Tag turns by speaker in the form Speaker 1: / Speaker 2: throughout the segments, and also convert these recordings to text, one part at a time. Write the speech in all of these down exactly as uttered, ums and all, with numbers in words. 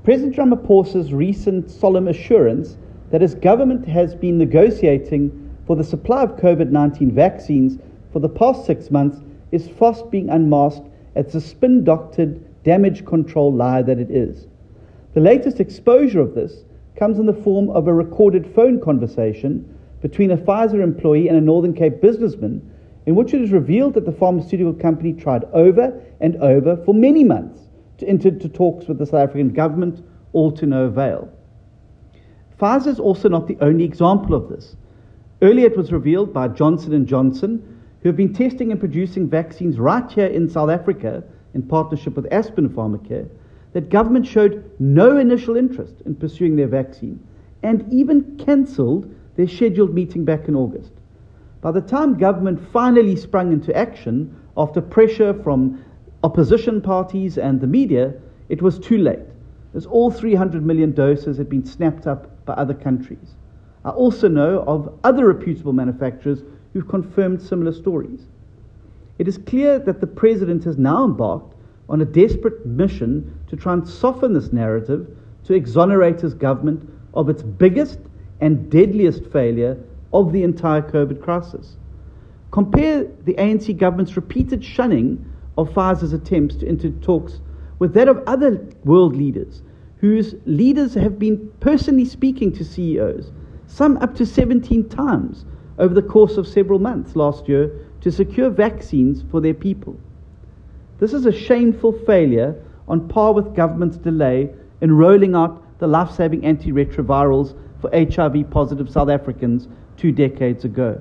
Speaker 1: President Ramaphosa's recent solemn assurance that his government has been negotiating for the supply of COVID nineteen vaccines for the past six months is fast being unmasked as the spin-doctored damage control lie that it is. The latest exposure of this comes in the form of a recorded phone conversation between a Pfizer employee and a Northern Cape businessman, in which it is revealed that the pharmaceutical company tried over and over for many months to enter into talks with the South African government, all to no avail. Pfizer is also not the only example of this. Earlier it was revealed by Johnson and Johnson, who have been testing and producing vaccines right here in South Africa in partnership with Aspen Pharmacare, that government showed no initial interest in pursuing their vaccine and even cancelled their scheduled meeting back in August. By the time government finally sprung into action after pressure from opposition parties and the media, it was too late, as all three hundred million doses had been snapped up by other countries. I also know of other reputable manufacturers who've confirmed similar stories. It is clear that the president has now embarked on a desperate mission to try and soften this narrative to exonerate his government of its biggest and deadliest failure of the entire COVID crisis. Compare the A N C government's repeated shunning of Pfizer's attempts to enter talks with that of other world leaders, whose leaders have been personally speaking to C E Os, some up to seventeen times over the course of several months last year, to secure vaccines for their people. This is a shameful failure on par with government's delay in rolling out the life-saving antiretrovirals for H I V-positive South Africans two decades ago.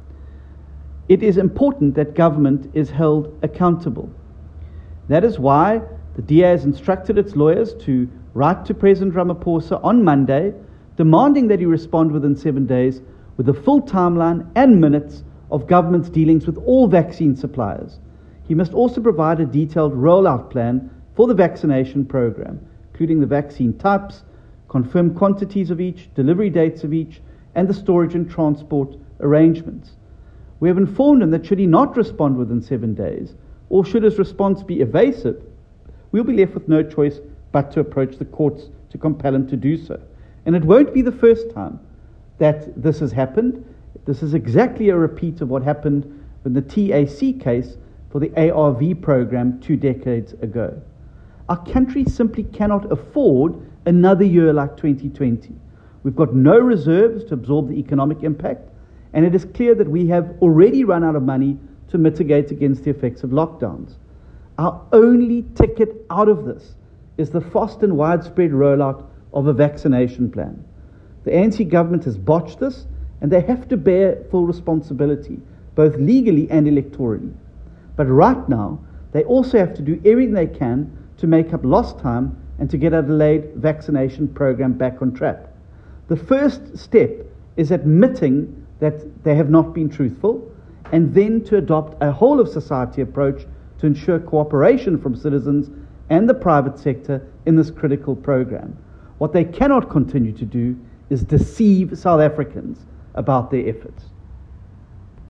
Speaker 1: It is important that government is held accountable. That is why the D A has instructed its lawyers to write to President Ramaphosa on Monday, demanding that he respond within seven days with a full timeline and minutes of government's dealings with all vaccine suppliers. He must also provide a detailed rollout plan for the vaccination program, including the vaccine types, confirmed quantities of each, delivery dates of each, and the storage and transport arrangements. We have informed him that should he not respond within seven days, or should his response be evasive, we'll be left with no choice but to approach the courts to compel him to do so. And it won't be the first time that this has happened. This is exactly a repeat of what happened in the T A C case for the A R V program two decades ago. Our country simply cannot afford another year like twenty twenty. We've got no reserves to absorb the economic impact, and it is clear that we have already run out of money to mitigate against the effects of lockdowns. Our only ticket out of this is the fast and widespread rollout of a vaccination plan. The A N C government has botched this, and they have to bear full responsibility, both legally and electorally. But right now, they also have to do everything they can to make up lost time and to get a delayed vaccination program back on track. The first step is admitting that they have not been truthful, and then to adopt a whole-of-society approach to ensure cooperation from citizens and the private sector in this critical program. What they cannot continue to do is deceive South Africans about their efforts.